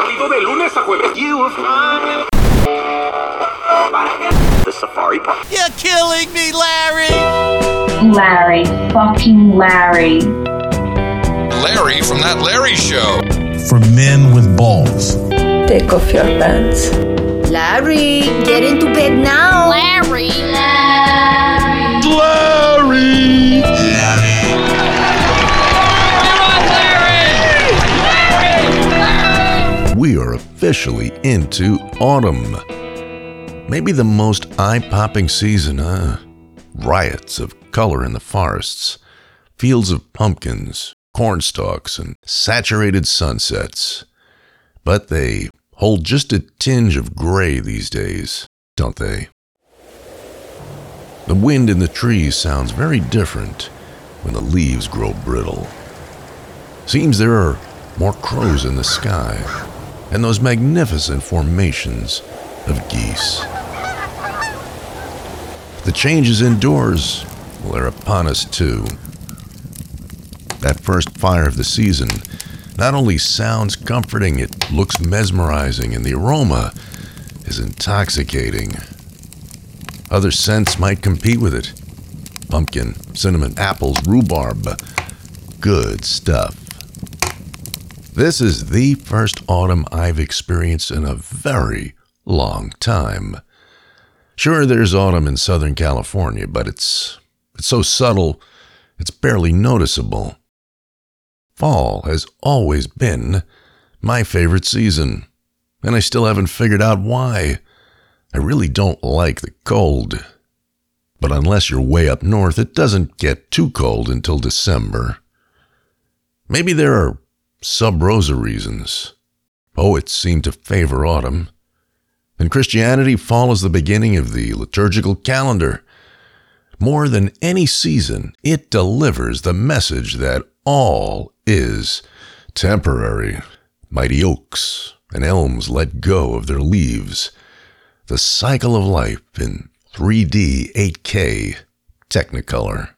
válido de lunes a jueves. The Safari Park. You're killing me, Larry! Larry. Fucking Larry. Larry from That Larry Show. For men with balls. Take off your pants. Larry, get into bed now. Larry. Larry! We are officially into autumn. Maybe the most eye-popping season, Riots of color in the forests, fields of pumpkins, cornstalks, and saturated sunsets. But they hold just a tinge of gray these days, don't they? The wind in the trees sounds very different when the leaves grow brittle. Seems there are more crows in the sky, and those magnificent formations of geese. The changes indoors, well, they're upon us too. That first fire of the season not only sounds comforting, it looks mesmerizing, and the aroma is intoxicating. Other scents might compete with it. Pumpkin, cinnamon, apples, rhubarb. Good stuff. This is the first autumn I've experienced in a very long time. Sure, there's autumn in Southern California, but it's so subtle, it's barely noticeable. Fall has always been my favorite season, and I still haven't figured out why. I really don't like the cold. But unless you're way up north, it doesn't get too cold until December. Maybe there are sub rosa reasons. Poets seem to favor autumn. In Christianity, fall is the beginning of the liturgical calendar. More than any season, it delivers the message that all is temporary. Mighty oaks and elms let go of their leaves. The cycle of life in 3D 8K Technicolor.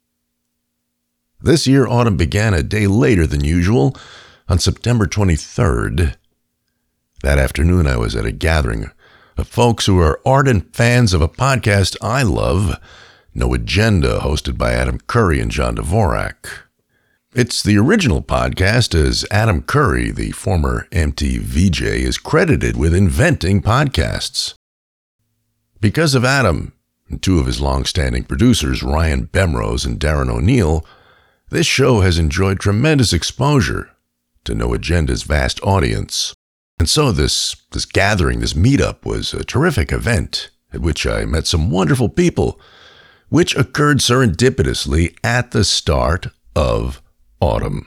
This year, autumn began a day later than usual, on September 23rd. That afternoon, I was at a gathering of folks who are ardent fans of a podcast I love, No Agenda, hosted by Adam Curry and John Dvorak. It's the original podcast, as Adam Curry, the former MTV VJ, is credited with inventing podcasts. Because of Adam and two of his long-standing producers, Ryan Bemrose and Darren O'Neill, this show has enjoyed tremendous exposure to No Agenda's vast audience. And so this gathering, this meetup, was a terrific event at which I met some wonderful people, which occurred serendipitously at the start of autumn.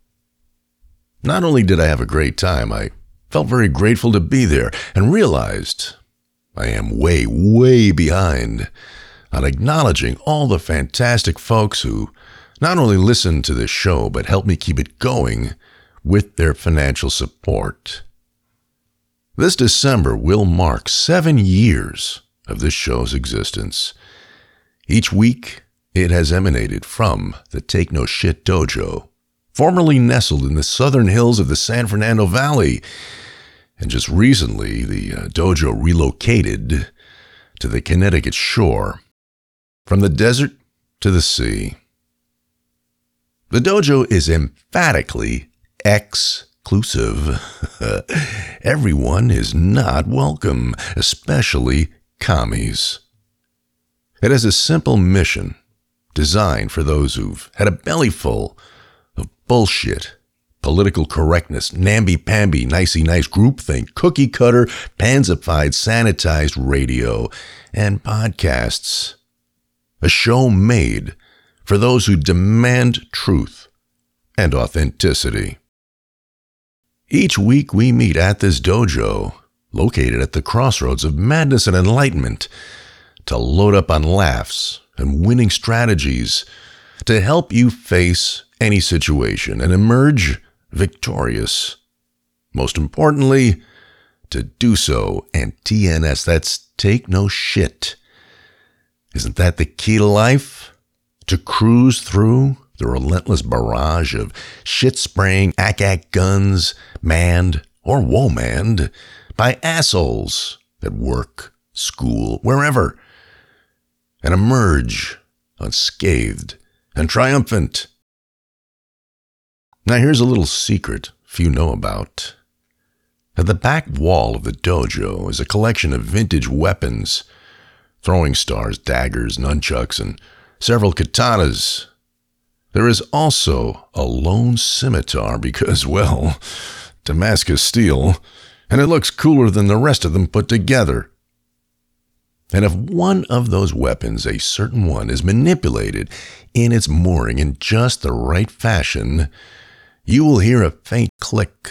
Not only did I have a great time, I felt very grateful to be there and realized I am way, way behind on acknowledging all the fantastic folks who not only listen to this show, but help me keep it going with their financial support. This December will mark 7 years of this show's existence. Each week, it has emanated from the Take No Shit Dojo, formerly nestled in the southern hills of the San Fernando Valley. And just recently, the dojo relocated to the Connecticut shore, from the desert to the sea. The dojo is emphatically exclusive. Everyone is not welcome, especially commies. It has a simple mission designed for those who've had a belly full of bullshit, political correctness, namby-pamby, nicey-nice groupthink, cookie-cutter, pansified, sanitized radio, and podcasts. A show made for those who demand truth and authenticity. Each week we meet at this dojo, located at the crossroads of madness and enlightenment, to load up on laughs and winning strategies to help you face any situation and emerge victorious. Most importantly, to do so and TNS, that's take no shit. Isn't that the key to life? To cruise through the relentless barrage of shit-spraying ack-ack guns, manned or woe-manned by assholes at work, school, wherever, and emerge unscathed and triumphant. Now here's a little secret few know about. At the back wall of the dojo is a collection of vintage weapons, throwing stars, daggers, nunchucks, and several katanas. There is also a lone scimitar because, well, Damascus steel, and it looks cooler than the rest of them put together. And if one of those weapons, a certain one, is manipulated in its mooring in just the right fashion, you will hear a faint click.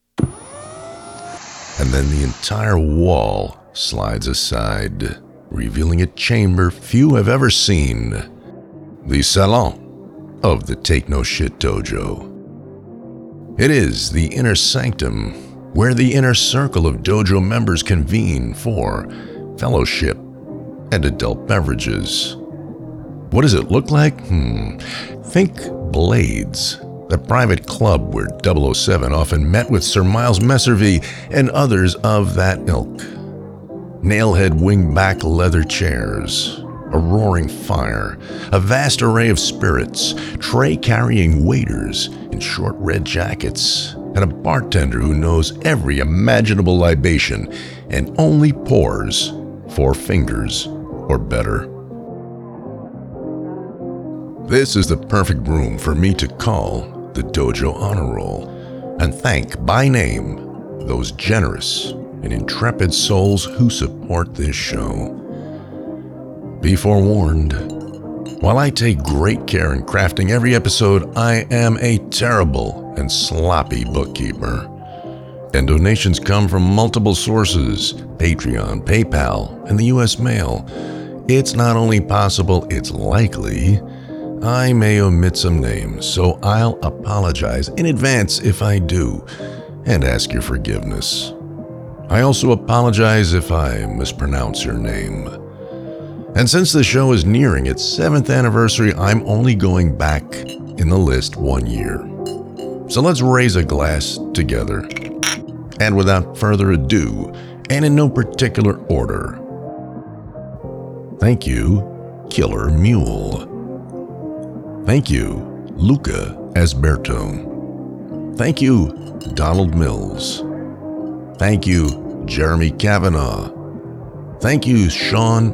And then the entire wall slides aside, revealing a chamber few have ever seen. The Salon of the Take No Shit Dojo. It is the inner sanctum where the inner circle of dojo members convene for fellowship and adult beverages. What does it look like? Think Blades, the private club where 007 often met with Sir Miles Messervy and others of that ilk. Nailhead wing-back leather chairs, a roaring fire, a vast array of spirits, tray-carrying waiters in short red jackets, and a bartender who knows every imaginable libation and only pours 4 fingers or better. This is the perfect room for me to call the Dojo Honor Roll and thank by name those generous and intrepid souls who support this show. Be forewarned, while I take great care in crafting every episode, I am a terrible and sloppy bookkeeper. And donations come from multiple sources, Patreon, PayPal, and the US mail. It's not only possible, it's likely I may omit some names, so I'll apologize in advance if I do, and ask your forgiveness. I also apologize if I mispronounce your name. And since the show is nearing its 7th anniversary, I'm only going back in the list 1 year. So let's raise a glass together. And without further ado, and in no particular order, thank you, Killer Mule. Thank you, Luca Asberto. Thank you, Donald Mills. Thank you, Jeremy Kavanaugh. Thank you, Sean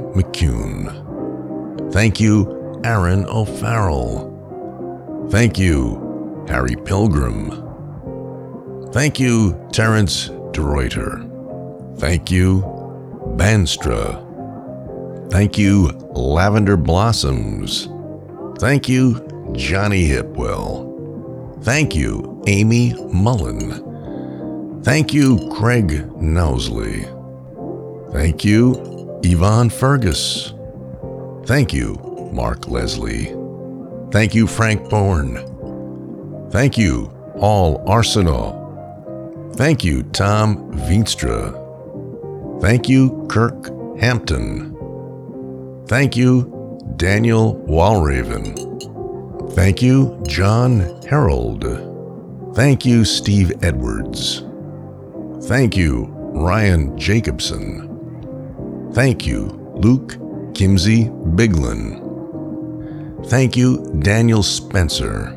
McCune. Thank you, Aaron O'Farrell. Thank you, Harry Pilgrim. Thank you, Terrence DeReuter. Thank you, Banstra. Thank you, Lavender Blossoms. Thank you, Johnny Hipwell. Thank you, Amy Mullen. Thank you, Craig Knowsley. Thank you, Yvonne Fergus. Thank you, Mark Leslie. Thank you, Frank Bourne. Thank you, All Arsenal. Thank you, Tom Veenstra. Thank you, Kirk Hampton. Thank you, Daniel Walraven. Thank you, John Harold. Thank you, Steve Edwards. Thank you, Ryan Jacobson. Thank you, Luke Kimsey Biglin. Thank you, Daniel Spencer.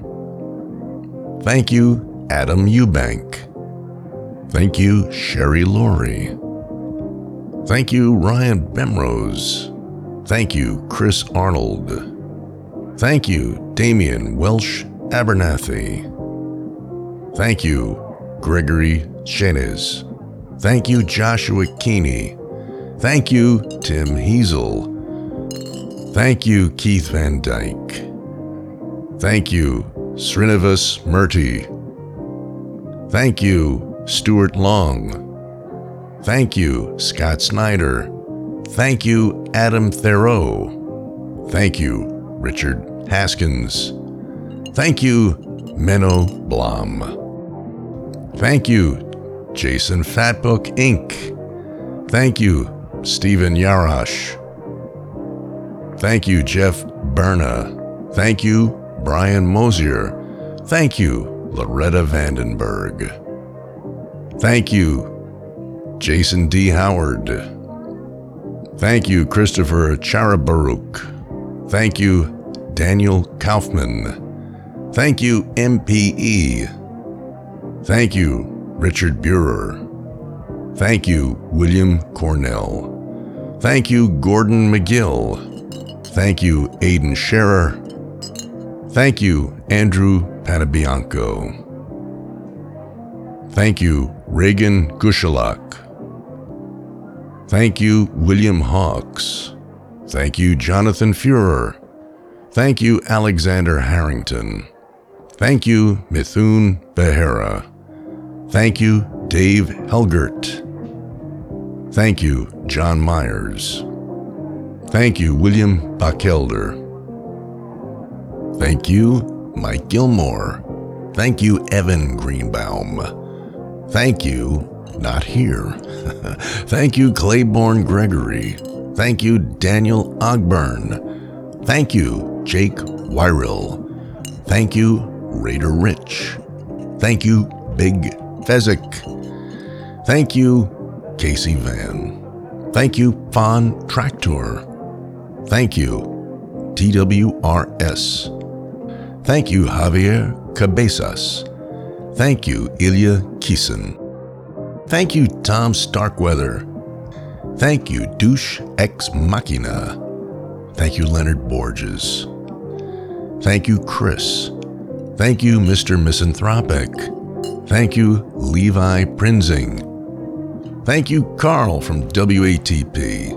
Thank you, Adam Eubank. Thank you, Sherry Laurie. Thank you, Ryan Bemrose. Thank you, Chris Arnold. Thank you, Damian Welsh Abernathy. Thank you, Gregory Chenes. Thank you, Joshua Keeney. Thank you, Tim Heasel. Thank you, Keith Van Dyke. Thank you, Srinivas Murty. Thank you, Stuart Long. Thank you, Scott Snyder. Thank you, Adam Theroux. Thank you, Richard Haskins. Thank you, Menno Blom. Thank you, Jason Fatbook Inc. Thank you, Stephen Yarash. Thank you, Jeff Berna. Thank you, Brian Mosier. Thank you, Loretta Vandenberg. Thank you, Jason D. Howard. Thank you, Christopher Charabaruch. Thank you, Daniel Kaufman. Thank you, MPE. Thank you, Richard Burer. Thank you, William Cornell. Thank you, Gordon McGill. Thank you, Aidan Scherer. Thank you, Andrew Panabianco. Thank you, Reagan Gushalak. Thank you, William Hawks. Thank you, Jonathan Fuhrer. Thank you, Alexander Harrington. Thank you, Mithun Behera. Thank you, Dave Helgert. Thank you, John Myers. Thank you, William Bachelder. Thank you, Mike Gilmore. Thank you, Evan Greenbaum. Thank you, not here. Thank you, Claiborne Gregory. Thank you, Daniel Ogburn. Thank you, Jake Wyril. Thank you, Raider Rich. Thank you, Big Fezzik. Thank you, Casey Van. Thank you, Fawn Tractor. Thank you, TWRS. Thank you, Javier Cabezas. Thank you, Ilya Kieson. Thank you, Tom Starkweather. Thank you, Douche Ex Machina. Thank you, Leonard Borges. Thank you, Chris. Thank you, Mr. Misanthropic. Thank you, Levi Prinzing. Thank you, Carl from WATP.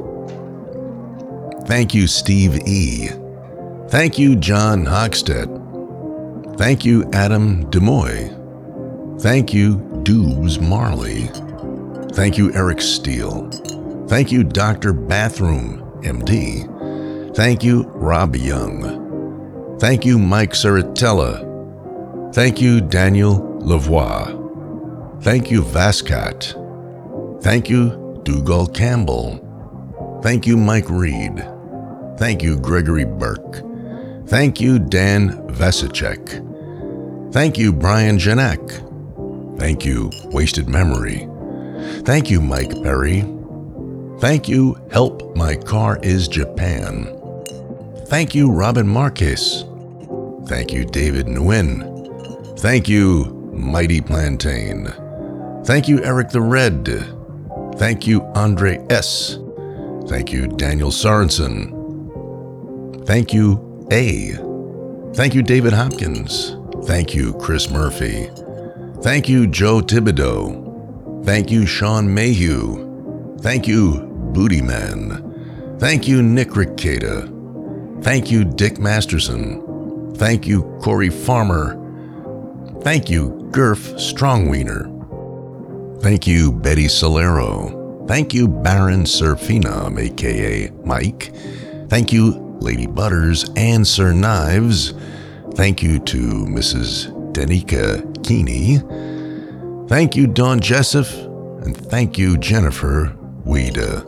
Thank you, Steve E. Thank you, John Hochstedt. Thank you, Adam Demoy. Thank you, Doobs Marley. Thank you, Eric Steele. Thank you, Dr. Bathroom, MD. Thank you, Rob Young. Thank you, Mike Saratella. Thank you, Daniel Lavoie. Thank you, Vascat. Thank you, Dougal Campbell. Thank you, Mike Reed. Thank you, Gregory Burke. Thank you, Dan Vasicek. Thank you, Brian Janek. Thank you, Wasted Memory. Thank you, Mike Perry. Thank you, Help My Car Is Japan. Thank you, Robin Marquez. Thank you, David Nguyen. Thank you, Mighty Plantain. Thank you, Eric the Red. Thank you, Andre S. Thank you, Daniel Sorensen. Thank you, A. Thank you, David Hopkins. Thank you, Chris Murphy. Thank you, Joe Thibodeau. Thank you, Sean Mayhew. Thank you, Booty Man. Thank you, Nick Ricada. Thank you, Dick Masterson. Thank you, Corey Farmer. Thank you, Gurf Strongwiener. Thank you, Betty Solero. Thank you, Baron Serfinam, a.k.a. Mike. Thank you, Lady Butters and Sir Knives. Thank you to Mrs. Danica Keeney. Thank you, Dawn Jessup. And thank you, Jennifer Weeda.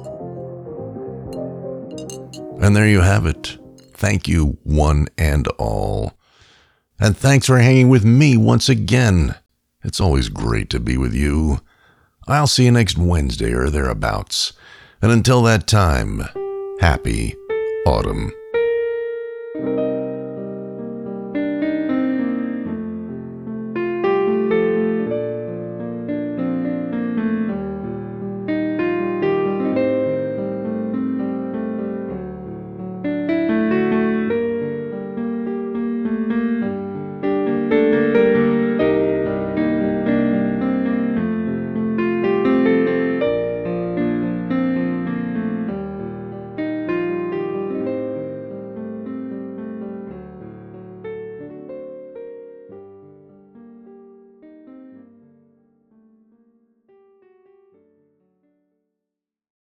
And there you have it. Thank you, one and all. And thanks for hanging with me once again. It's always great to be with you. I'll see you next Wednesday or thereabouts. And until that time, happy autumn.